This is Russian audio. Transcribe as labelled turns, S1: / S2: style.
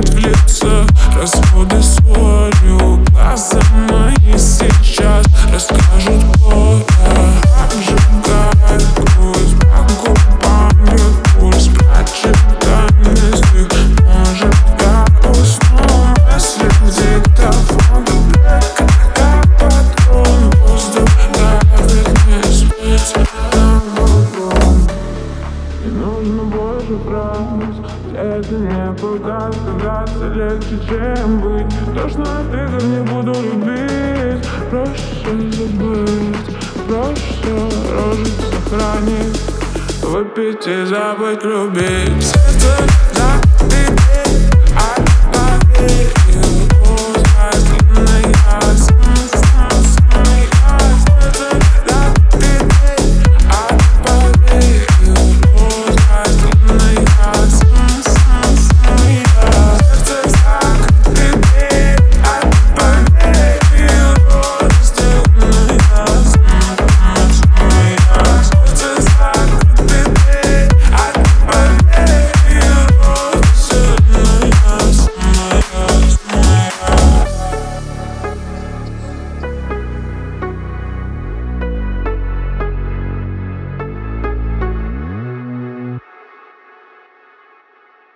S1: смотрит в лицо. Разводы солью, глаза мои сейчас расскажут, кто я. Обжигает грудь, по губам бьет пульс. Прочитай мысли, может я усну. Мысли диктофон, как патрон. Воздух давит, не спится на балкон. Не нужно больше фраз, это не показ. Казаться легче, чем быть. То, что ты не буду любить. Проще забыть, проще рожить, сохранить, выпить и забыть, любить. Сердце